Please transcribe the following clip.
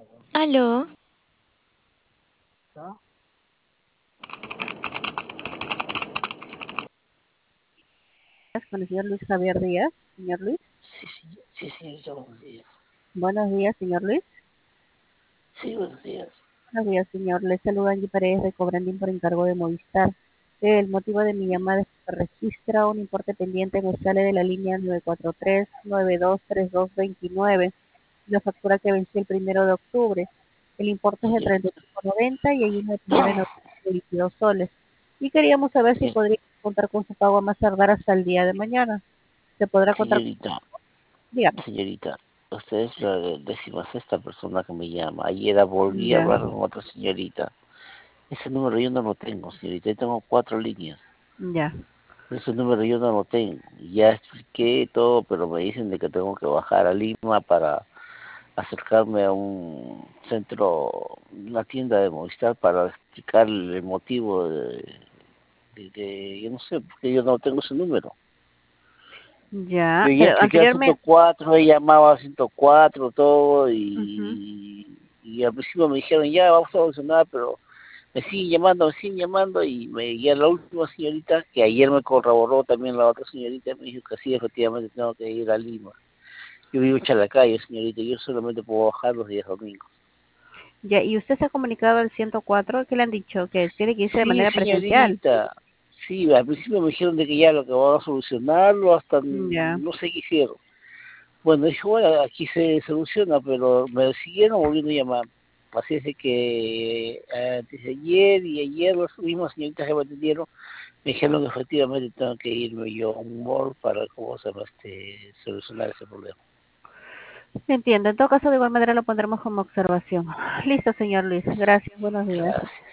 Aló, ¿No? Con el señor Luis Javier Díaz. Señor Luis. Sí, sí, señorita, buenos días. Buenos días, señor Luis. Sí, buenos días. Buenos días, señor. Le saluda Angie Paredes de Cobrandín por encargo de Movistar. El motivo de mi llamada es que registra un importe pendiente que sale de la línea 943-923229, la factura que venció el 1 de octubre. El importe es de Ya, 35,90 y hay una primera en octubre de 22 soles. Y queríamos saber si ya. podría contar con su pago a más tardar hasta el día de mañana. ¿Se podrá contar con? Señorita, Dígame. señorita, usted es la 16ª persona que me llama. Ayer volví a Ya, hablar con otra señorita. Ese número yo no lo tengo, señorita. Yo tengo 4 líneas. ya. Ese número yo no lo tengo. Ya expliqué todo, pero me dicen de que tengo que bajar a Lima para acercarme a un centro, una tienda de Movistar para explicar el motivo yo no sé, porque yo no tengo ese número. Ya, Yo ya pero expliqué al anteriormente, 104, he llamado al 104, todo, ujú, y al principio me dijeron, ya, vamos a solucionar, pero me siguen llamando, y a la última señorita, que ayer me corroboró también la otra señorita, me dijo que sí, efectivamente tengo que ir a Lima. Yo vivo en Chalacayo, señorita, yo solamente puedo bajar los días domingos. ya, y usted se ha comunicado al 104, ¿qué le han dicho? Que tiene que irse de Sí, manera presencial. señorita, sí, al principio me dijeron de que ya lo que van a solucionarlo, hasta Ya, no sé qué hicieron. Bueno, dijo, bueno, aquí se soluciona, pero me siguieron volviendo a llamar. Así es de que antes de ayer y ayer las mismas señoritas que me atendieron me dijeron que efectivamente tengo que irme yo a un mall para, ¿cómo se llama? Solucionar ese problema. entiendo. En todo caso, de igual manera lo pondremos como observación. Listo, señor Luis. Gracias. Buenos días. Gracias.